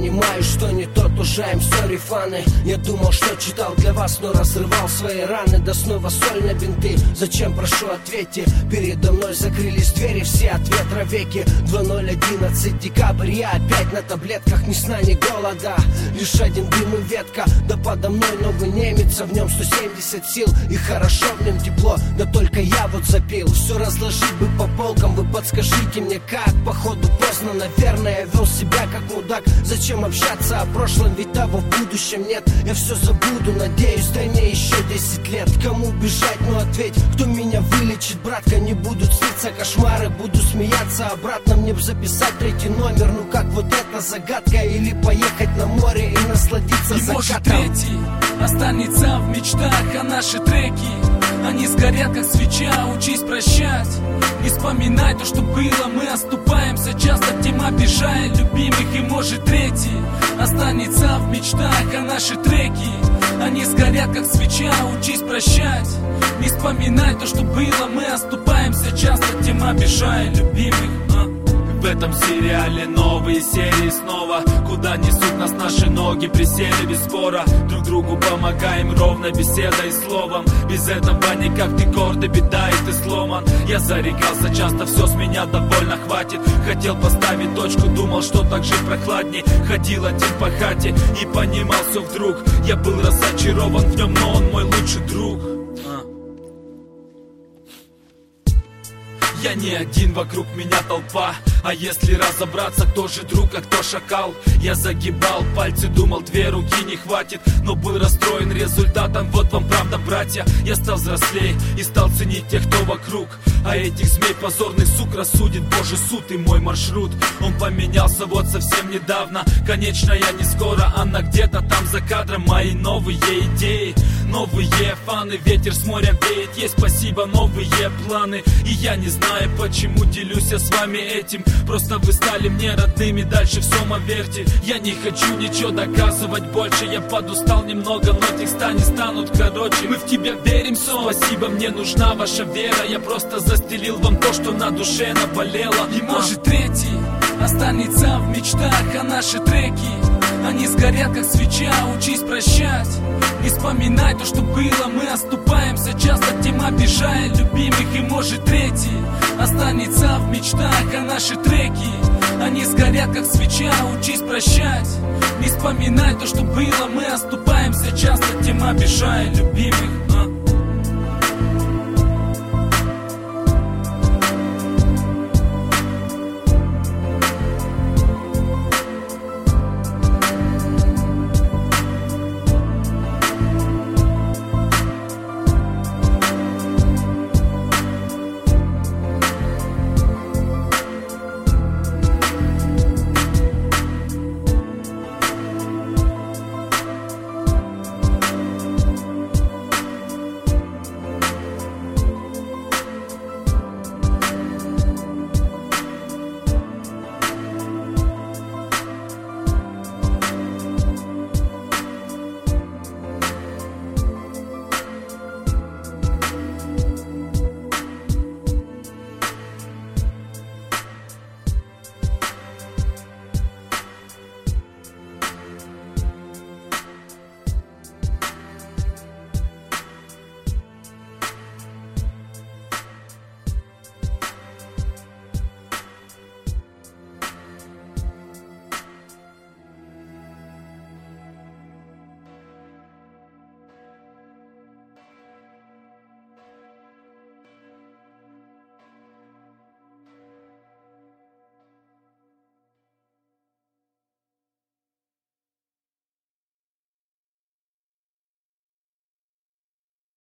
понимаю, что не тот уже, I'm sorry, фаны. Я думал, что читал для вас, но разрывал свои раны. Да снова соль на бинты, зачем, прошу, ответьте. Передо мной закрылись двери, все от ветра веки. 2011 декабрь, я опять на таблетках, ни сна, ни голода. Лишь один дым и ветка, да подо мной новый немец, а в нем 170 сил. И хорошо в нем тепло, да только я вот запил. Все разложить бы по полкам, вы подскажите мне как. Походу поздно, наверное, я вел себя как мудак. Зачем общаться о прошлом, ведь того в будущем нет. Я все забуду, надеюсь, дай мне еще 10 лет. Кому бежать, ну ответь, кто меня вылечит, братка. Не будут сниться кошмары, буду смеяться обратно. Мне б записать 3-й номер, ну как вот это загадка. Или поехать на море и насладиться и закатом. Может 3-й останется в мечтах, а наши треки, они сгорят как свеча, учись прощать. Не вспоминай то, что было, мы оступаемся часто, тем обижая любимых. И может 3-й останется в мечтах, а наши треки, они сгорят как свеча, учись прощать. Не вспоминай то, что было, мы оступаемся часто, тем обижая любимых. В этом сериале новые серии снова. Куда несут нас наши ноги, присели без спора. Друг другу помогаем ровно беседой и словом. Без этого никак, ты гордый, беда и ты сломан. Я зарекался часто, все с меня довольно хватит. Хотел поставить точку, думал, что так жить прохладней. Ходил один по хате и понимал все вдруг. Я был разочарован в нем, но он мой лучший друг. Я не один, вокруг меня толпа. А если разобраться, кто же друг, а кто шакал? Я загибал пальцы, думал, 2 руки не хватит, но был расстроен результатом. Вот вам правда, братья. Я стал взрослей и стал ценить тех, кто вокруг. А этих змей позорных сук рассудит Божий суд и мой маршрут. Он поменялся вот совсем недавно. Конечно, я не скоро, она где-то там за кадром. Мои новые идеи, новые фаны. Ветер с моря веет, есть спасибо, новые планы. И я не знаю, почему делюсь я с вами этим. Просто вы стали мне родными, дальше все поверьте. Я не хочу ничего доказывать больше. Я подустал немного, но текста не станут короче. Мы в тебя верим, сон. Спасибо, мне нужна ваша вера. Я просто застелил вам то, что на душе наболело. И может 3-й останется в мечтах, а наши треки, они сгорят как свеча, учись прощать. Не вспоминай то, что было, мы оступаемся часто, тем обижая любимых. И может 3-й останется в мечтах, а наши треки, они сгорят как свеча, учись прощать. Не вспоминай то, что было, мы оступаемся часто, тем обижая любимых.